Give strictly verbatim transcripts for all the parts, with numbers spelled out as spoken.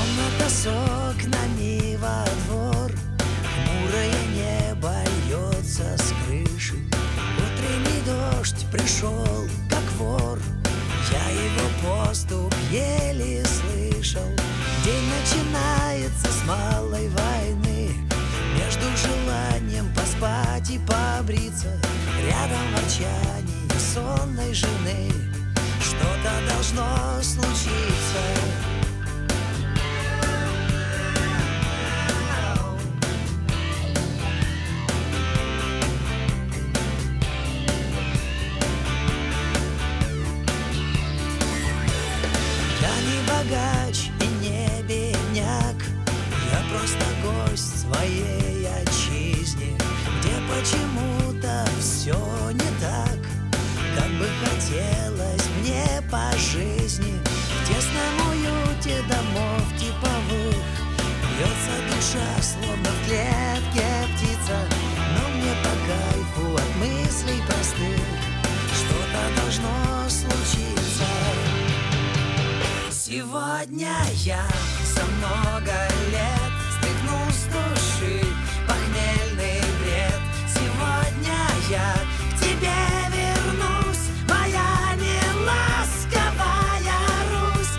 Комната с окнами во двор, хмурое небо льется с крыши. Утренний дождь пришел, как вор, я его поступ еле слышал. День начинается с малой войны, между желанием поспать и побриться, рядом ворчание сонной жены. Что-то должно случиться. Я не богач и не бедняк, я просто гость своей отчизне, где почему-то все не так, как бы хотелось мне по жизни. В тесном уюте домов типовых бьется душа, словно в клетке птица, но мне по кайфу от мыслей простых. Что-то должно случиться. Сегодня я за много лет стряхну с души похмельный бред. Сегодня я к тебе вернусь, моя неласковая Русь.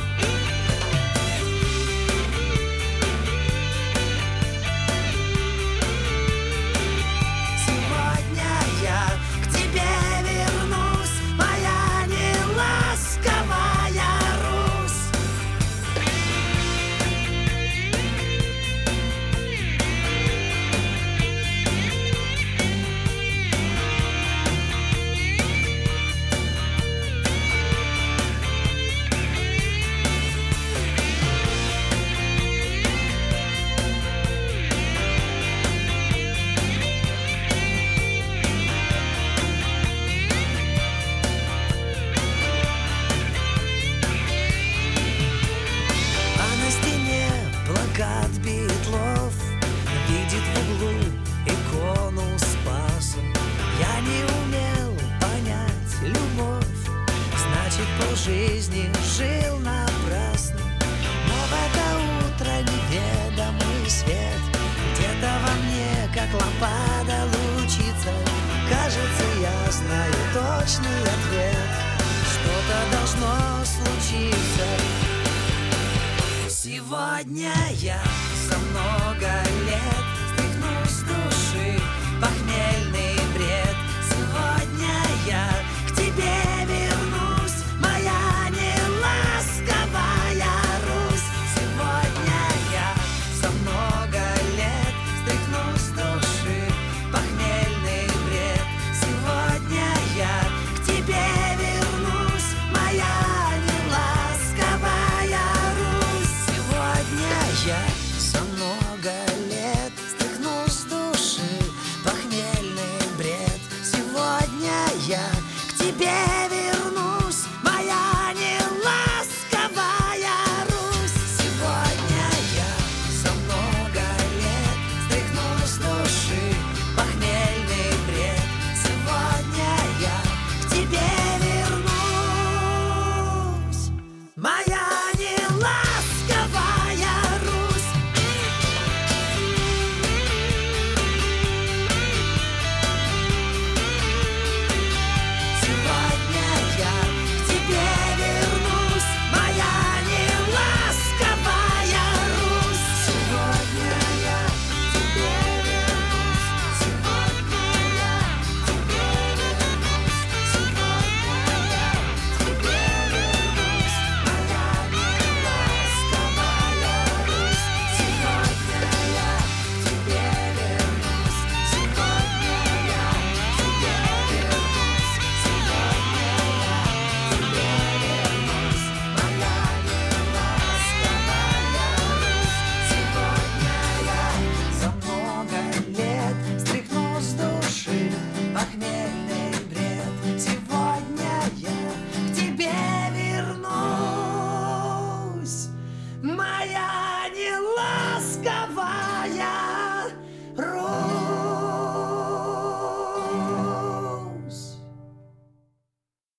Сегодня я к тебе вернусь, моя неласковая Русь. Плакат Битлов видит в углу икону Спаса. Я не умел понять любовь, значит, полжизни жил напрасно. Но в это утро неведомый свет где-то во мне, как лампада, лучится. Кажется, я знаю точный ответ. Что-то должно случиться. Сегодня я за много лет